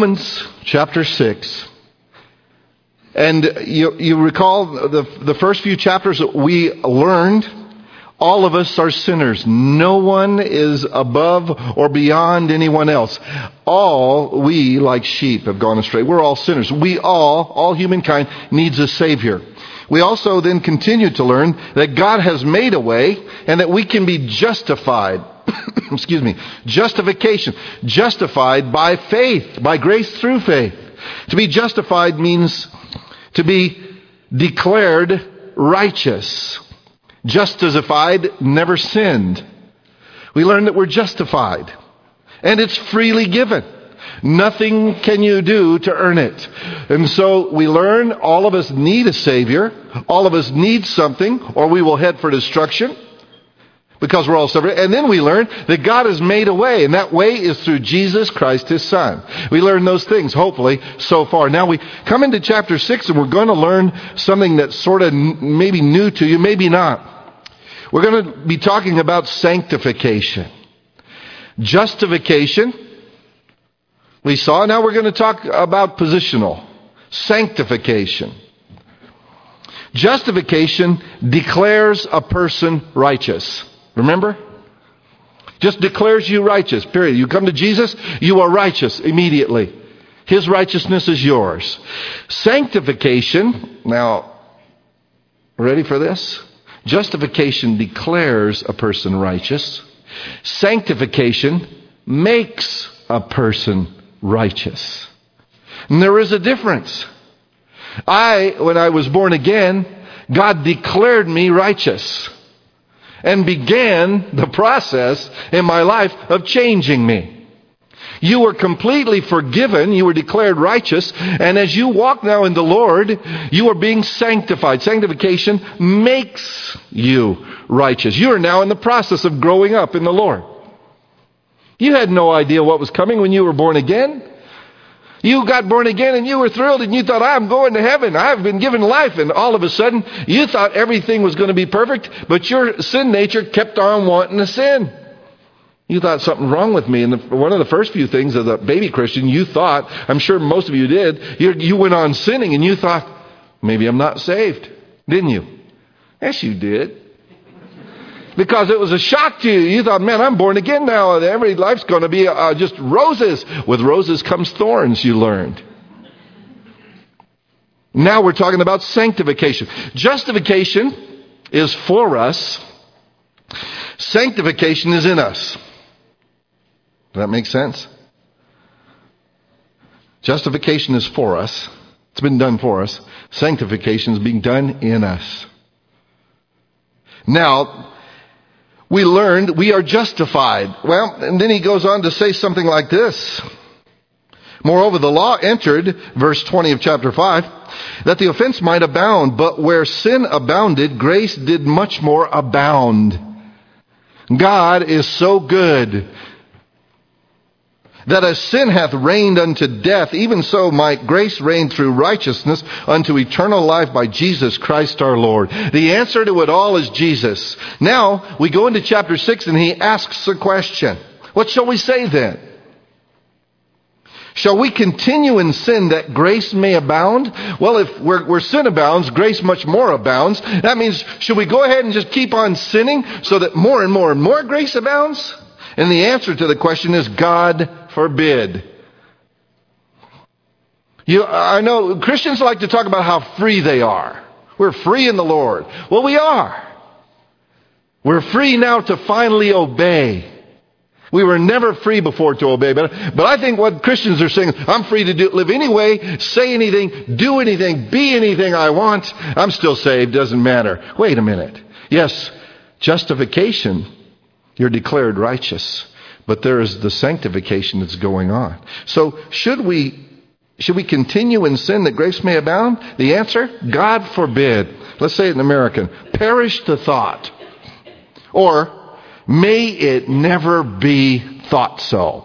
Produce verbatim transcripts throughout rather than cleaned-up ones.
Romans chapter six. And you, you recall the, the first few chapters that we learned, all of us are sinners. No one is above or beyond anyone else. All we, like sheep, have gone astray. We're all sinners. We all, all humankind, needs a Savior. We also then continue to learn that God has made a way and that we can be justified. Excuse me. Justification. Justified by faith, by grace through faith. To be justified means to be declared righteous. Justified, never sinned. We learn that we're justified. And it's freely given. Nothing can you do to earn it. And so we learn all of us need a Savior. All of us need something, or we will head for destruction. Because we're all separate. And then we learn that God has made a way. And that way is through Jesus Christ, His Son. We learn those things, hopefully, so far. Now we come into chapter six, and we're going to learn something that's sort of maybe new to you, maybe not. We're going to be talking about sanctification. Justification, we saw. Now we're going to talk about positional. Sanctification. Justification declares a person righteous. Remember? Just declares you righteous, period. You come to Jesus, you are righteous immediately. His righteousness is yours. Sanctification, now, ready for this? Justification declares a person righteous. Sanctification makes a person righteous. And there is a difference. I, when I was born again, God declared me righteous and began the process in my life of changing me. You were completely forgiven. You were declared righteous. And as you walk now in the Lord, you are being sanctified. Sanctification makes you righteous. You are now in the process of growing up in the Lord. You had no idea what was coming when you were born again. You got born again and you were thrilled and you thought, I'm going to heaven. I've been given life. And all of a sudden, you thought everything was going to be perfect, but your sin nature kept on wanting to sin. You thought something wrong with me. And the, one of the first few things as a baby Christian, you thought, I'm sure most of you did, you, you went on sinning and you thought, maybe I'm not saved. Didn't you? Yes, you did. Because it was a shock to you. You thought, man, I'm born again now. Every life's going to be uh, just roses. With roses comes thorns, you learned. Now we're talking about sanctification. Justification is for us. Sanctification is in us. Does that make sense? Justification is for us. It's been done for us. Sanctification is being done in us. Now, we learned we are justified. Well, and then he goes on to say something like this. Moreover, the law entered, verse twenty of chapter five, that the offense might abound. But where sin abounded, grace did much more abound. God is so good that as sin hath reigned unto death, even so might grace reign through righteousness unto eternal life by Jesus Christ our Lord. The answer to it all is Jesus. Now, we go into chapter six and he asks a question. What shall we say then? Shall we continue in sin that grace may abound? Well, if where, where sin abounds, grace much more abounds. That means, should we go ahead and just keep on sinning so that more and more and more grace abounds? And the answer to the question is, God forbid. You, I know Christians like to talk about how free they are. We're free in the Lord. Well, we are. We're free now to finally obey. We were never free before to obey. But, but I think what Christians are saying, I'm free to do, live any way, say anything, do anything, be anything I want. I'm still saved, doesn't matter. Wait a minute. Yes, justification, you're declared righteous. But there is the sanctification that's going on. So should we, should we continue in sin that grace may abound? The answer, God forbid. Let's say it in American. Perish the thought. Or, may it never be thought so.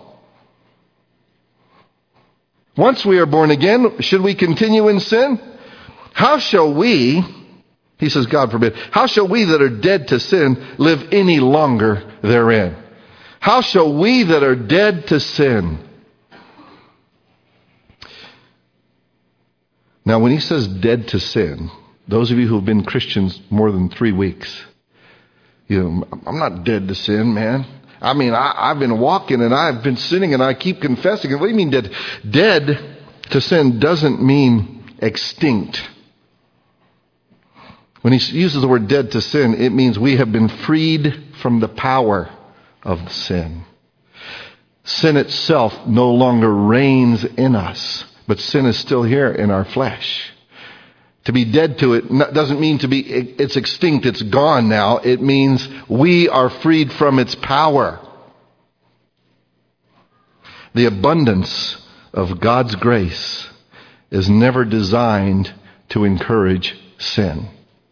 Once we are born again, should we continue in sin? How shall we, he says, God forbid, how shall we that are dead to sin live any longer therein? How shall we that are dead to sin? Now, when he says dead to sin, those of you who have been Christians more than three weeks, you know, I'm not dead to sin, man. I mean, I, I've been walking and I've been sinning and I keep confessing. What do you mean dead? Dead to sin doesn't mean extinct. When he uses the word dead to sin, it means we have been freed from the power of sin. Sin itself no longer reigns in us, but sin is still here in our flesh. To be dead to it doesn't mean to be, it's extinct, it's gone now. It means we are freed from its power. The abundance of God's grace is never designed to encourage sin.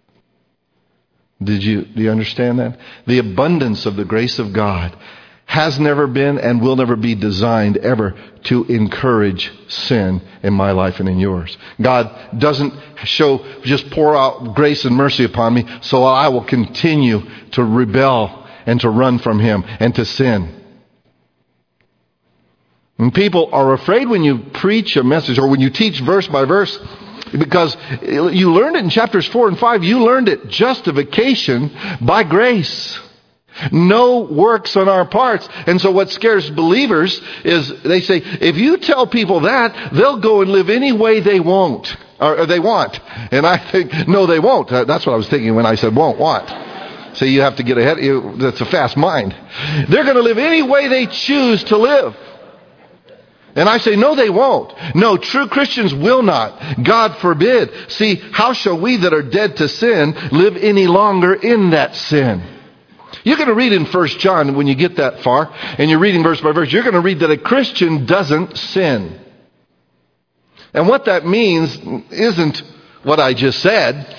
Did you, do you understand that? The abundance of the grace of God has never been and will never be designed ever to encourage sin in my life and in yours. God doesn't show, just pour out grace and mercy upon me so I will continue to rebel and to run from Him and to sin. And people are afraid when you preach a message or when you teach verse by verse, because you learned it in chapters four and five. You learned it, justification by grace. No works on our parts. And so what scares believers is they say, if you tell people that, they'll go and live any way they won't, or they want. And I think, no, they won't. That's what I was thinking when I said won't, want. So you have to get ahead. You, that's a fast mind. They're going to live any way they choose to live. And I say, no, they won't. No, true Christians will not. God forbid. See, how shall we that are dead to sin live any longer in that sin? You're going to read in First John, when you get that far, and you're reading verse by verse, you're going to read that a Christian doesn't sin. And what that means isn't what I just said.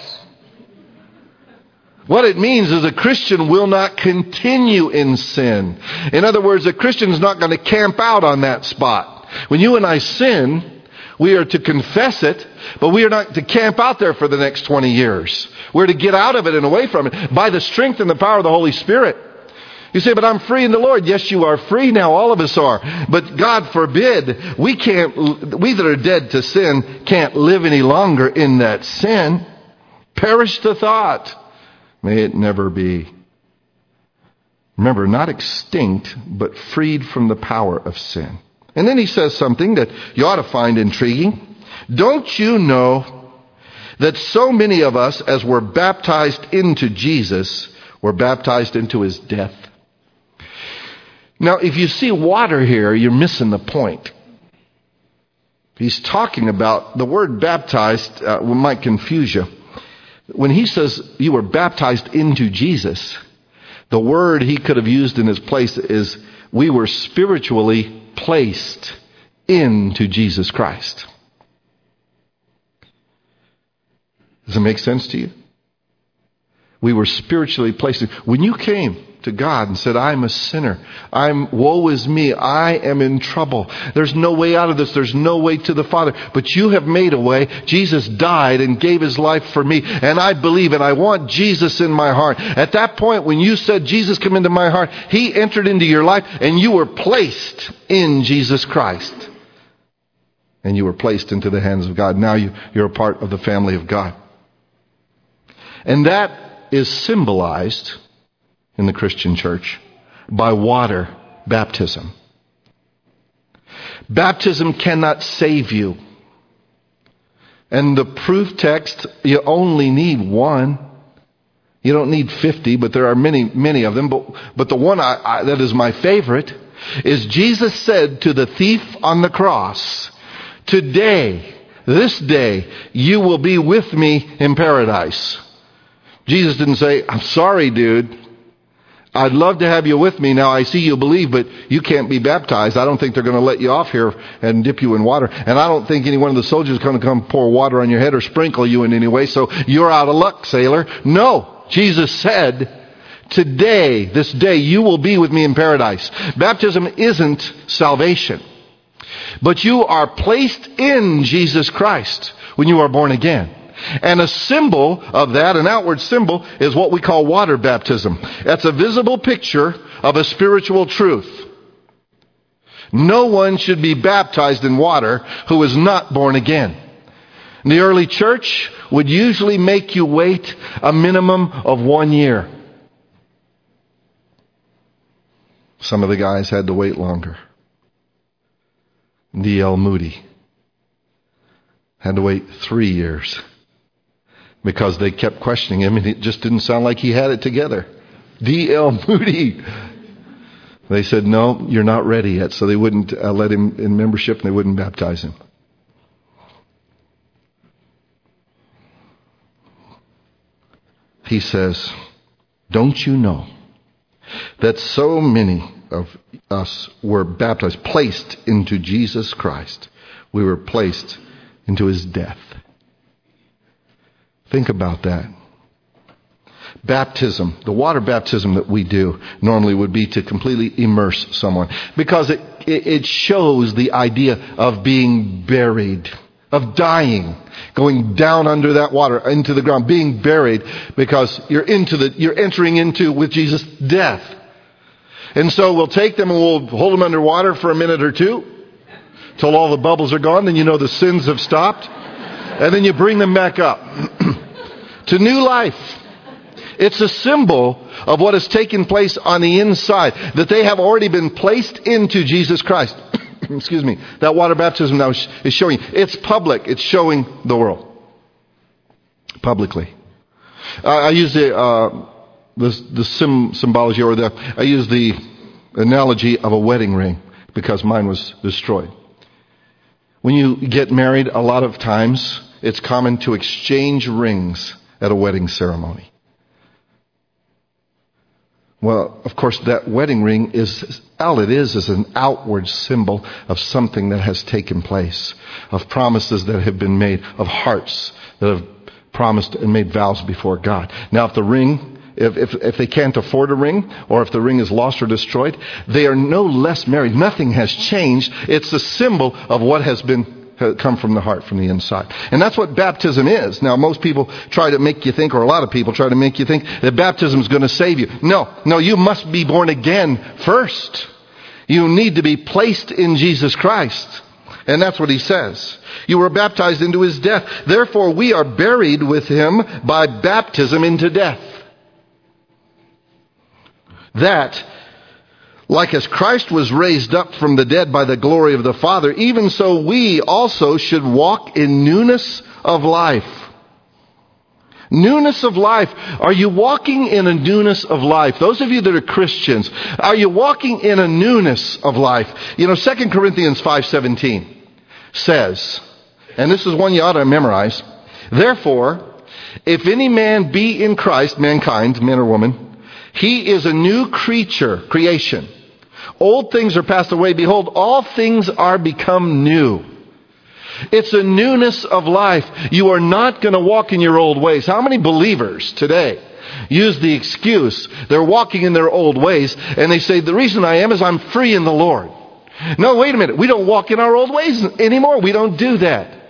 What it means is a Christian will not continue in sin. In other words, a Christian is not going to camp out on that spot. When you and I sin, we are to confess it, but we are not to camp out there for the next twenty years. We're to get out of it and away from it by the strength and the power of the Holy Spirit. You say, but I'm free in the Lord. Yes, you are free now. All of us are. But God forbid, we can't, we that are dead to sin can't live any longer in that sin. Perish the thought. May it never be. Remember, not extinct, but freed from the power of sin. And then he says something that you ought to find intriguing. Don't you know that so many of us, as were baptized into Jesus, were baptized into His death? Now, if you see water here, you're missing the point. He's talking about, the word baptized uh, might confuse you. When he says you were baptized into Jesus, the word he could have used in his place is we were spiritually placed into Jesus Christ. Does it make sense to you? We were spiritually placed. When you came to God and said, I'm a sinner. I'm, woe is me. I am in trouble. There's no way out of this. There's no way to the Father. But you have made a way. Jesus died and gave His life for me. And I believe and I want Jesus in my heart. At that point, when you said, Jesus, come into my heart, He entered into your life and you were placed in Jesus Christ. And you were placed into the hands of God. Now you, you're a part of the family of God. And that is symbolized in the Christian church by water baptism. Baptism cannot save you. And the proof text, you only need one. You don't need fifty, but there are many, many of them. But, but the one I, I, that is my favorite is Jesus said to the thief on the cross, today, this day, you will be with me in paradise. Jesus didn't say, I'm sorry, dude. I'd love to have you with me. Now I see you believe, but you can't be baptized. I don't think they're going to let you off here and dip you in water. And I don't think any one of the soldiers is going to come pour water on your head or sprinkle you in any way. So you're out of luck, sailor. No. Jesus said, today, this day, you will be with me in paradise. Baptism isn't salvation. But you are placed in Jesus Christ when you are born again. And a symbol of that, an outward symbol, is what we call water baptism. That's a visible picture of a spiritual truth. No one should be baptized in water who is not born again. The early church would usually make you wait a minimum of one year. Some of the guys had to wait longer. D L Moody had to wait three years because they kept questioning him and it just didn't sound like he had it together. D L Moody. They said, no, you're not ready yet. So they wouldn't uh, let him in membership and they wouldn't baptize him. He says, don't you know that so many of us were baptized, placed into Jesus Christ. We were placed into his death. Think about that. Baptism, the water baptism that we do normally would be to completely immerse someone because it, it, it shows the idea of being buried, of dying, going down under that water into the ground, being buried because you're into the, you're entering into with Jesus death. And so we'll take them and we'll hold them underwater for a minute or two till all the bubbles are gone. Then you know the sins have stopped. And then you bring them back up to new life. It's a symbol of what has taken place on the inside, that they have already been placed into Jesus Christ. Excuse me. That water baptism now is showing. It's public. It's showing the world publicly. Uh, I use the uh, the, the sim, symbology, or the I use the analogy of a wedding ring because mine was destroyed. When you get married, a lot of times it's common to exchange rings at a wedding ceremony. Well, of course, that wedding ring is, all it is is an outward symbol of something that has taken place, of promises that have been made, of hearts that have promised and made vows before God. Now, if the ring, if, if, if they can't afford a ring, or if the ring is lost or destroyed, they are no less married. Nothing has changed. It's a symbol of what has been come from the heart, from the inside. And that's what baptism is. Now, most people try to make you think, or a lot of people try to make you think that baptism is going to save you. No, no, you must be born again first. You need to be placed in Jesus Christ. And that's what he says. You were baptized into his death. Therefore, we are buried with him by baptism into death. That, like as Christ was raised up from the dead by the glory of the Father, even so we also should walk in newness of life. Newness of life. Are you walking in a newness of life? Those of you that are Christians, are you walking in a newness of life? You know, Second Corinthians five seventeen says, and this is one you ought to memorize, therefore, if any man be in Christ, mankind, man or woman, he is a new creature, creation. Old things are passed away. Behold, all things are become new. It's a newness of life. You are not going to walk in your old ways. How many believers today use the excuse they're walking in their old ways, and they say, the reason I am is I'm free in the Lord. No, wait a minute. We don't walk in our old ways anymore. We don't do that.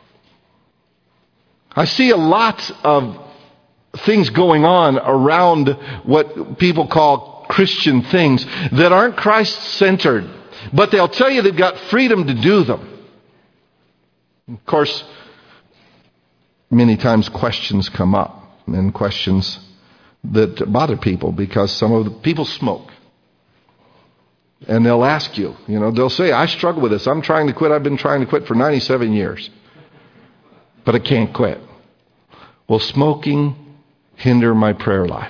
I see a lot of things going on around what people call Christian things that aren't Christ-centered, but they'll tell you they've got freedom to do them. Of course, many times questions come up, and questions that bother people because some of the people smoke. And they'll ask you, you know, they'll say, I struggle with this. I'm trying to quit. I've been trying to quit for ninety-seven years, but I can't quit. Will smoking hinder my prayer life?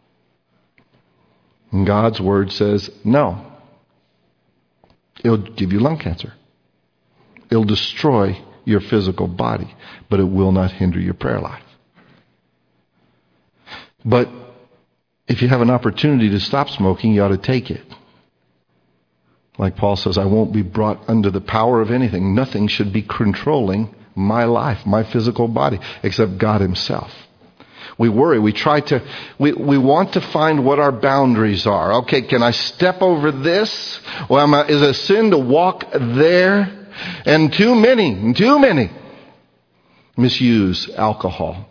And God's word says, no. It'll give you lung cancer. It'll destroy your physical body, but it will not hinder your prayer life. But if you have an opportunity to stop smoking, you ought to take it. Like Paul says, I won't be brought under the power of anything. Nothing should be controlling my life, my physical body, except God himself. We worry. We try to, we, we want to find what our boundaries are. Okay, can I step over this? Or am I, is it a sin to walk there? And too many, too many misuse alcohol.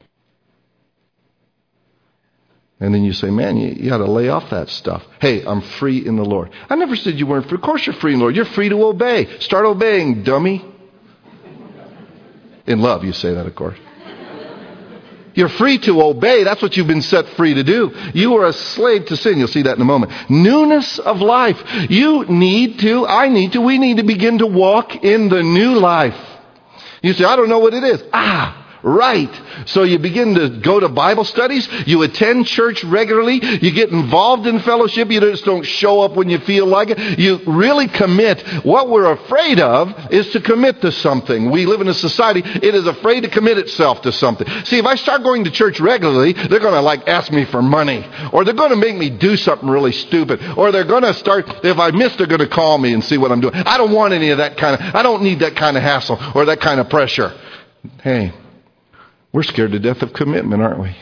And then you say, man, you, you got to lay off that stuff. Hey, I'm free in the Lord. I never said you weren't free. Of course you're free in the Lord. You're free to obey. Start obeying, dummy. In love, you say that, of course. You're free to obey. That's what you've been set free to do. You are a slave to sin. You'll see that in a moment. Newness of life. You need to, I need to, we need to begin to walk in the new life. You say, I don't know what it is. Ah, right. So you begin to go to Bible studies. You attend church regularly. You get involved in fellowship. You just don't show up when you feel like it. You really commit. What we're afraid of is to commit to something. We live in a society, it is afraid to commit itself to something. See, if I start going to church regularly, they're going to like ask me for money. Or they're going to make me do something really stupid. Or they're going to start, if I miss, they're going to call me and see what I'm doing. I don't want any of that kind of, I don't need that kind of hassle or that kind of pressure. Hey. We're scared to death of commitment, aren't we?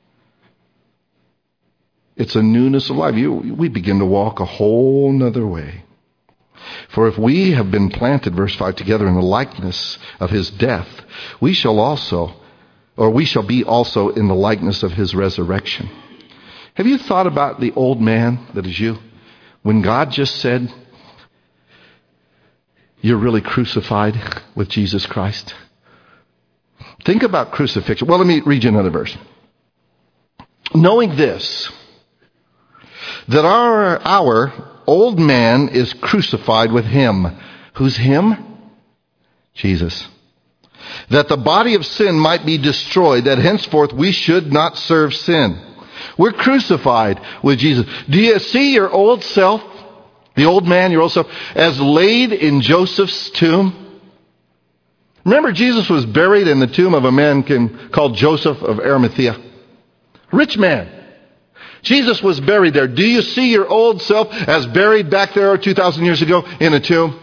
It's a newness of life. You, we begin to walk a whole nother way. For if we have been planted, verse five, together in the likeness of his death, we shall also, or we shall be also in the likeness of his resurrection. Have you thought about the old man that is you? When God just said, you're really crucified with Jesus Christ. Think about crucifixion. Well, let me read you another verse. Knowing this, that our, our old man is crucified with him. Who's him? Jesus. That the body of sin might be destroyed, that henceforth we should not serve sin. We're crucified with Jesus. Do you see your old self, the old man, your old self, as laid in Joseph's tomb? Remember, Jesus was buried in the tomb of a man called Joseph of Arimathea. Rich man. Jesus was buried there. Do you see your old self as buried back there two thousand years ago in a tomb?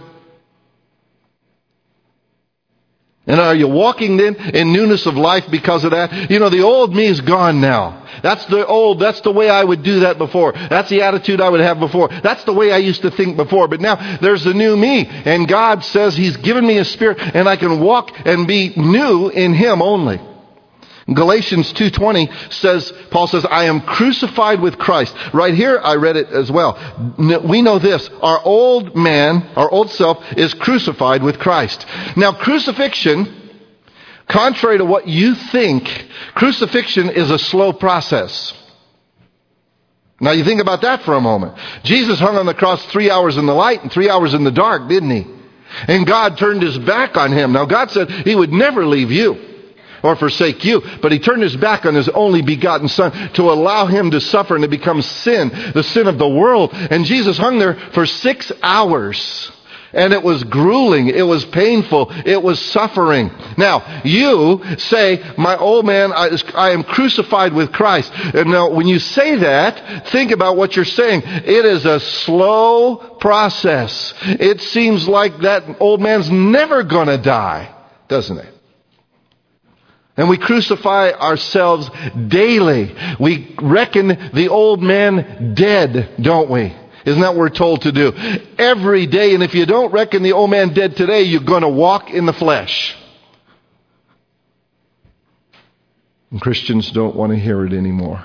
And are you walking then in newness of life because of that? You know, the old me is gone now. That's the old, that's the way I would do that before. That's the attitude I would have before. That's the way I used to think before. But now there's the new me. And God says he's given me a spirit and I can walk and be new in him only. Galatians two twenty says, Paul says, I am crucified with Christ. Right here, I read it as well. We know this, our old man, our old self is crucified with Christ. Now, crucifixion, contrary to what you think, crucifixion is a slow process. Now, you think about that for a moment. Jesus hung on the cross three hours in the light and three hours in the dark, didn't he? And God turned his back on him. Now, God said he would never leave you or forsake you. But he turned his back on his only begotten son to allow him to suffer and to become sin, the sin of the world. And Jesus hung there for six hours. And it was grueling. It was painful. It was suffering. Now, you say, my old man, I, I am crucified with Christ. And now, when you say that, think about what you're saying. It is a slow process. It seems like that old man's never going to die, doesn't it? And we crucify ourselves daily. We reckon the old man dead, don't we? Isn't that what we're told to do? Every day. And if you don't reckon the old man dead today, you're going to walk in the flesh. And Christians don't want to hear it anymore.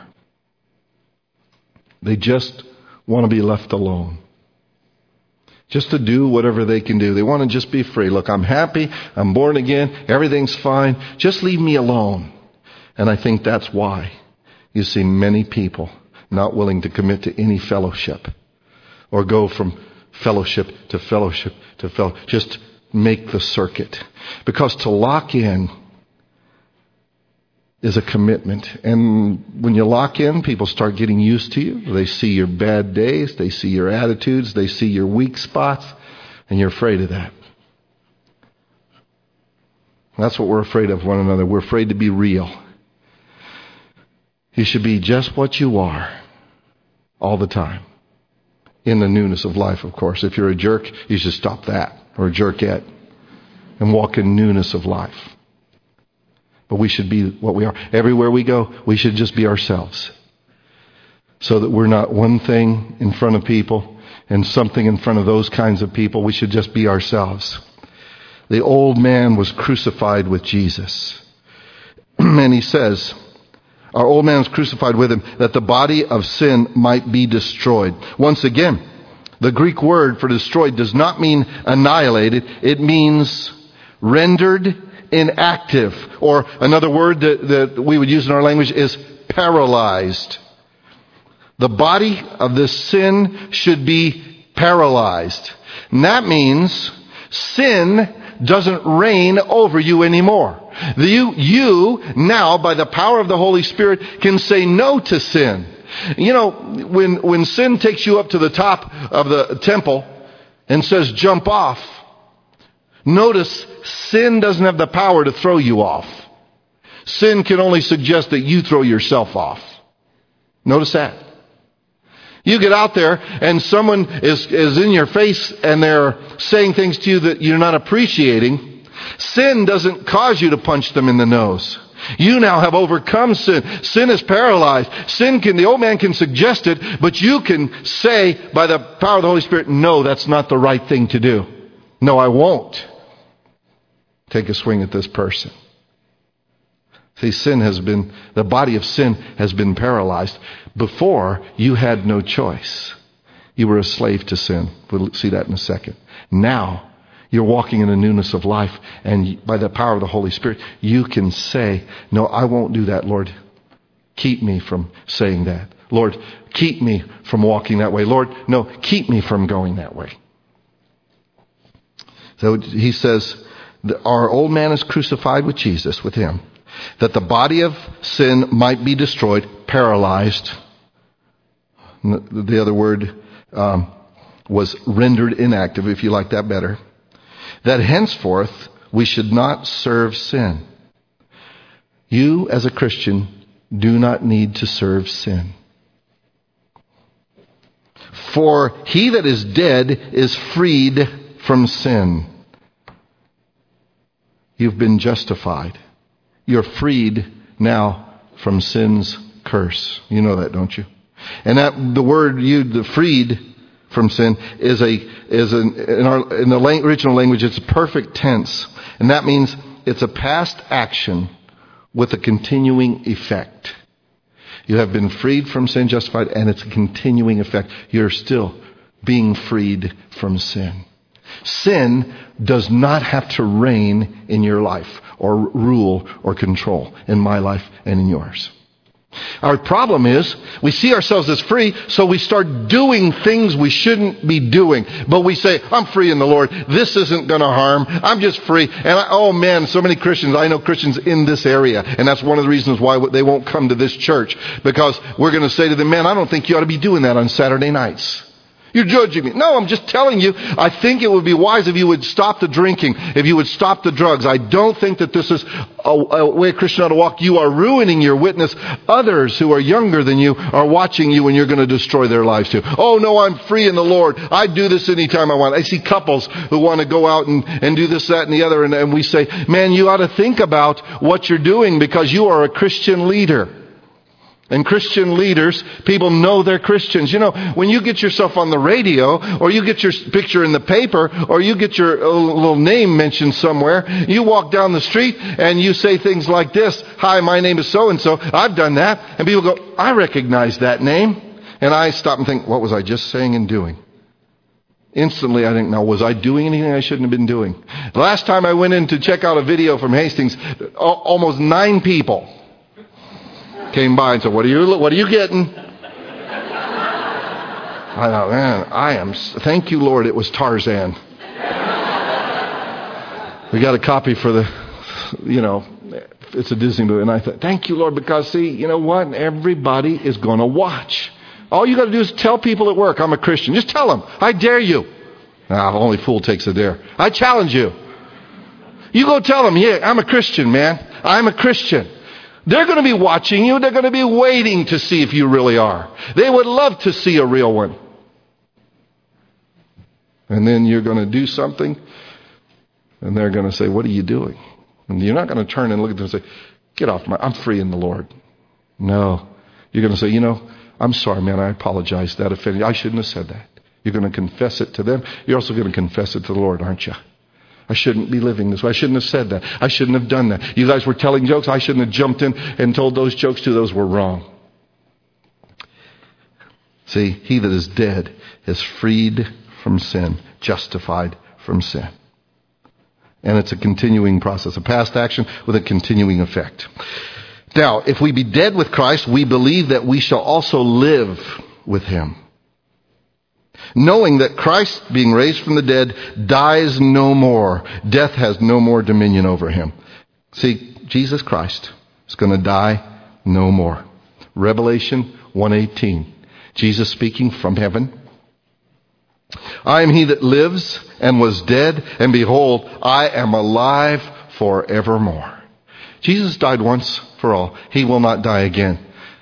They just want to be left alone. Just to do whatever they can do. They want to just be free. Look, I'm happy. I'm born again. Everything's fine. Just leave me alone. And I think that's why you see many people not willing to commit to any fellowship or go from fellowship to fellowship to fellowship. Just make the circuit. Because to lock in is a commitment. And when you lock in, people start getting used to you. They see your bad days. They see your attitudes. They see your weak spots. And you're afraid of that. That's what we're afraid of one another. We're afraid to be real. You should be just what you are all the time. In the newness of life, of course. If you're a jerk, you should stop that. Or a jerkette. And walk in newness of life. But we should be what we are. Everywhere we go, we should just be ourselves. So that we're not one thing in front of people and something in front of those kinds of people. We should just be ourselves. The old man was crucified with Jesus. And he says, our old man was crucified with him, that the body of sin might be destroyed. Once again, the Greek word for destroyed does not mean annihilated. It means rendered inactive. Or another word that, that we would use in our language is paralyzed. The body of this sin should be paralyzed. And that means sin doesn't reign over you anymore. You, you now, by the power of the Holy Spirit, can say no to sin. You know, when, when sin takes you up to the top of the temple and says jump off, notice sin doesn't have the power to throw you off. Sin can only suggest that you throw yourself off. Notice that. You get out there and someone is, is in your face and they're saying things to you that you're not appreciating. Sin doesn't cause you to punch them in the nose. You now have overcome sin. Sin is paralyzed. Sin can, the old man can suggest it, but you can say by the power of the Holy Spirit, no, that's not the right thing to do. No, I won't take a swing at this person. See, sin has been, the body of sin has been paralyzed. Before, you had no choice. You were a slave to sin. We'll see that in a second. Now, you're walking in the newness of life, and by the power of the Holy Spirit, you can say, no, I won't do that, Lord. Keep me from saying that. Lord, keep me from walking that way. Lord, no, keep me from going that way. So he says, our old man is crucified with Jesus, with him, that the body of sin might be destroyed, paralyzed. The other word um, was rendered inactive, if you like that better. That henceforth we should not serve sin. You, as a Christian, do not need to serve sin. For he that is dead is freed from sin. You've been justified. You're freed now from sin's curse. You know that, don't you? And that the word you, the freed from sin, is a is an, in our in the original language. It's a perfect tense, and that means it's a past action with a continuing effect. You have been freed from sin, justified, and it's a continuing effect. You're still being freed from sin. Sin does not have to reign in your life, or rule, or control in my life and in yours. Our problem is we see ourselves as free, so we start doing things we shouldn't be doing. But we say, I'm free in the Lord. This isn't going to harm. I'm just free. And I, oh man, so many Christians, I know Christians in this area. And that's one of the reasons why they won't come to this church. Because we're going to say to them, man, I don't think you ought to be doing that on Saturday nights. You're judging me. No, I'm just telling you, I think it would be wise if you would stop the drinking, if you would stop the drugs. I don't think that this is a, a way a Christian ought to walk. You are ruining your witness. Others who are younger than you are watching you, and you're going to destroy their lives too. Oh no, I'm free in the Lord. I do this anytime I want. I see couples who want to go out and, and do this, that, and the other, and, and we say, man, you ought to think about what you're doing because you are a Christian leader. And Christian leaders, people know they're Christians. You know, when you get yourself on the radio, or you get your picture in the paper, or you get your little name mentioned somewhere, you walk down the street and you say things like this, hi, my name is so-and-so, I've done that. And people go, I recognize that name. And I stop and think, what was I just saying and doing? Instantly, I think, now, was I doing anything I shouldn't have been doing? The last time I went in to check out a video from Hastings, almost nine people came by and said, what are you, what are you getting? I thought, man, I am, thank you, Lord, it was Tarzan. We got a copy for the, you know, it's a Disney movie. And I thought, thank you, Lord, because see, you know what? Everybody is going to watch. All you got to do is tell people at work, I'm a Christian. Just tell them, I dare you. Now, only fool takes a dare. I challenge you. You go tell them, yeah, I'm a Christian, man. I'm a Christian. They're going to be watching you. They're going to be waiting to see if you really are. They would love to see a real one. And then you're going to do something, and they're going to say, what are you doing? And you're not going to turn and look at them and say, get off my, I'm free in the Lord. No. You're going to say, you know, I'm sorry, man, I apologize. That offended you. I shouldn't have said that. You're going to confess it to them. You're also going to confess it to the Lord, aren't you? I shouldn't be living this way. I shouldn't have said that. I shouldn't have done that. You guys were telling jokes. I shouldn't have jumped in and told those jokes too. Those were wrong. See, he that is dead is freed from sin, justified from sin. And it's a continuing process, a past action with a continuing effect. Now, if we be dead with Christ, we believe that we shall also live with him. Knowing that Christ, being raised from the dead, dies no more. Death has no more dominion over him. See, Jesus Christ is going to die no more. Revelation one eighteen. Jesus speaking from heaven. I am he that lives and was dead, and behold, I am alive forevermore. Jesus died once for all. He will not die again.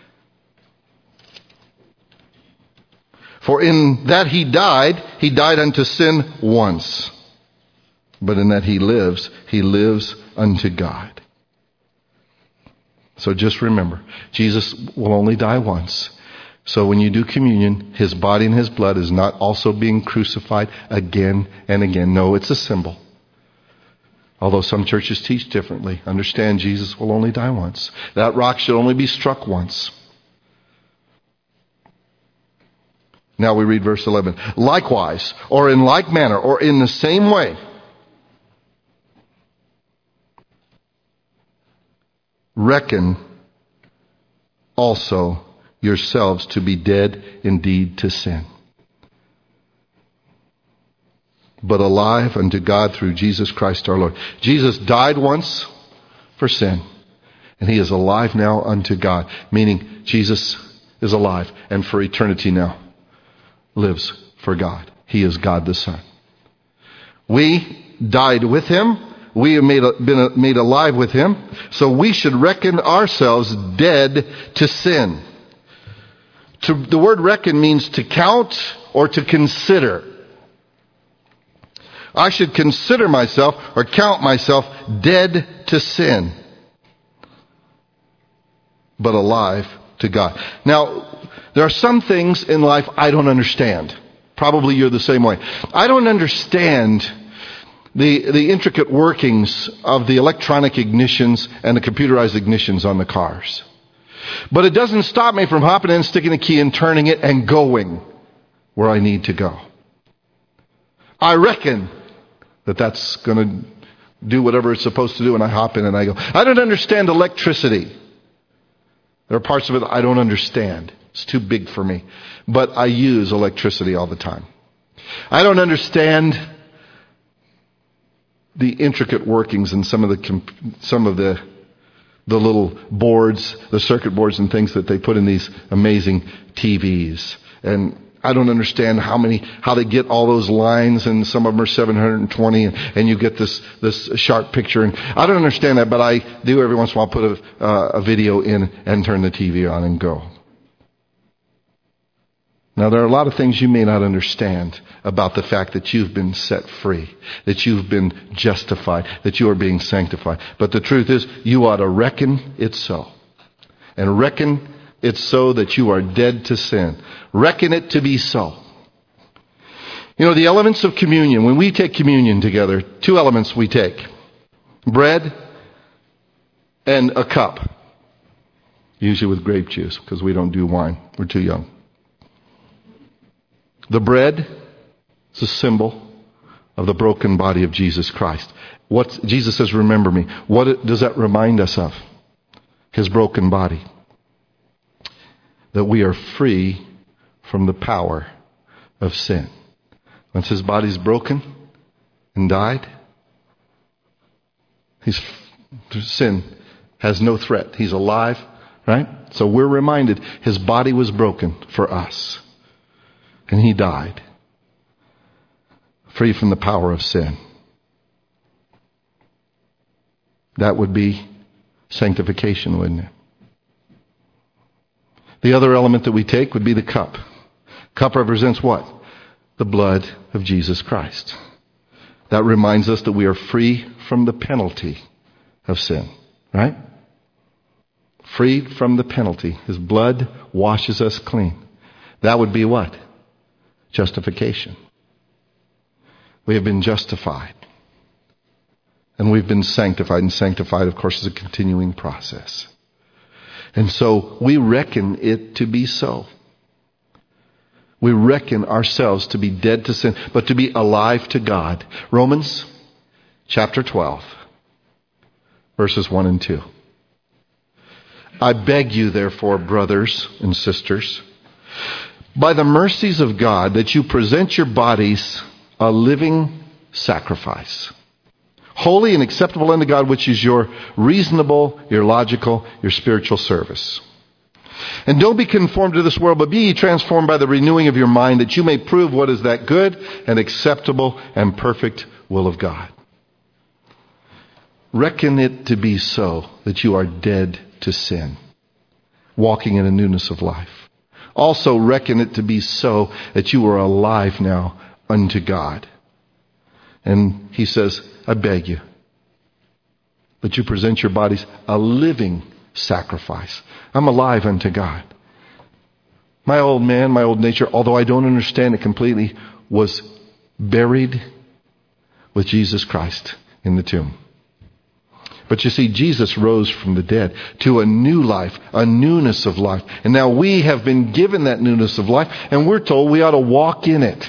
For in that he died, he died unto sin once. But in that he lives, he lives unto God. So just remember, Jesus will only die once. So when you do communion, his body and his blood is not also being crucified again and again. No, it's a symbol. Although some churches teach differently. Understand, Jesus will only die once. That rock should only be struck once. Now we read verse eleven. Likewise, or in like manner, or in the same way, reckon also yourselves to be dead indeed to sin, but alive unto God through Jesus Christ our Lord. Jesus died once for sin, and he is alive now unto God, meaning Jesus is alive and for eternity now lives for God. He is God the Son. We died with him. We have made, been made alive with him. So we should reckon ourselves dead to sin. To, the word reckon means to count or to consider. I should consider myself or count myself dead to sin, but alive to God. Now, there are some things in life I don't understand. Probably you're the same way. I don't understand the, the intricate workings of the electronic ignitions and the computerized ignitions on the cars. But it doesn't stop me from hopping in, sticking the key in, turning it, and going where I need to go. I reckon that that's going to do whatever it's supposed to do, and I hop in and I go. I don't understand electricity. There are parts of it I don't understand. It's too big for me. But I use electricity all the time. I don't understand the intricate workings and some of the some of the the little boards, the circuit boards and things that they put in these amazing T Vs. And I don't understand how many, how they get all those lines, and some of them are seven hundred twenty, and, and you get this, this sharp picture. And I don't understand that, but I do every once in a while put a, uh, a video in and turn the T V on and go. Now, there are a lot of things you may not understand about the fact that you've been set free, that you've been justified, that you are being sanctified. But the truth is, you ought to reckon it so. And reckon it so that you are dead to sin. Reckon it to be so. You know, the elements of communion, when we take communion together, two elements we take. Bread and a cup. Usually with grape juice, because we don't do wine. We're too young. The bread is a symbol of the broken body of Jesus Christ. What Jesus says, remember me. What does that remind us of? His broken body. That we are free from the power of sin. Once his body's broken and died, his sin has no threat. He's alive, right? So we're reminded his body was broken for us. And he died, free from the power of sin. That would be sanctification, wouldn't it? The other element that we take would be the cup. Cup represents what? The blood of Jesus Christ. That reminds us that we are free from the penalty of sin, right? Freed from the penalty. His blood washes us clean. That would be what? Justification. We have been justified. And we've been sanctified. And sanctified, of course, is a continuing process. And so we reckon it to be so. We reckon ourselves to be dead to sin, but to be alive to God. Romans chapter twelve, verses one and two. I beg you, therefore, brothers and sisters, by the mercies of God, that you present your bodies a living sacrifice, holy and acceptable unto God, which is your reasonable, your logical, your spiritual service. And don't be conformed to this world, but be ye transformed by the renewing of your mind, that you may prove what is that good and acceptable and perfect will of God. Reckon it to be so that you are dead to sin, walking in a newness of life. Also reckon it to be so that you are alive now unto God. And he says, I beg you, that you present your bodies a living sacrifice. I'm alive unto God. My old man, my old nature, although I don't understand it completely, was buried with Jesus Christ in the tomb. But you see, Jesus rose from the dead to a new life, a newness of life. And now we have been given that newness of life, and we're told we ought to walk in it.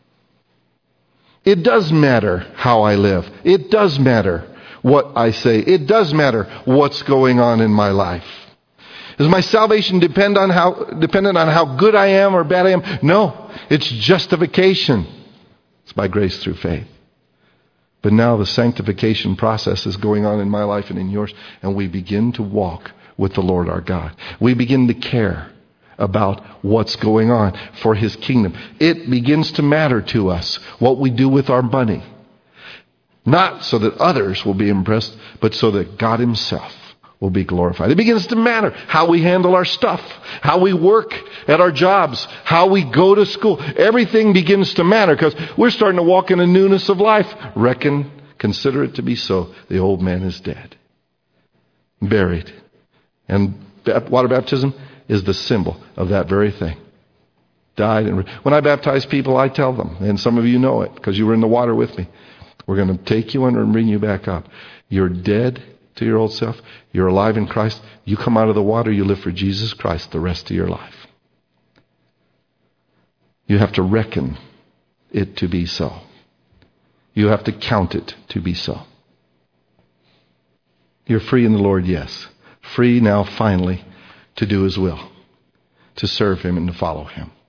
It does matter how I live. It does matter what I say. It does matter what's going on in my life. Does my salvation depend on how dependent on how good I am or bad I am? No, it's justification. It's by grace through faith. But now the sanctification process is going on in my life and in yours, and we begin to walk with the Lord our God. We begin to care about what's going on for His kingdom. It begins to matter to us what we do with our money. Not so that others will be impressed, but so that God Himself will be glorified. It begins to matter how we handle our stuff, how we work at our jobs, how we go to school. Everything begins to matter because we're starting to walk in a newness of life. Reckon, consider it to be so. The old man is dead, buried. And water baptism is the symbol of that very thing. Died. And when I baptize people, I tell them, and some of you know it because you were in the water with me, we're going to take you under and bring you back up. You're dead to your old self. You're alive in Christ. You come out of the water, you live for Jesus Christ the rest of your life. You have to reckon it to be so. You have to count it to be so. You're free in the Lord, yes. Free now finally to do His will, to serve Him and to follow Him.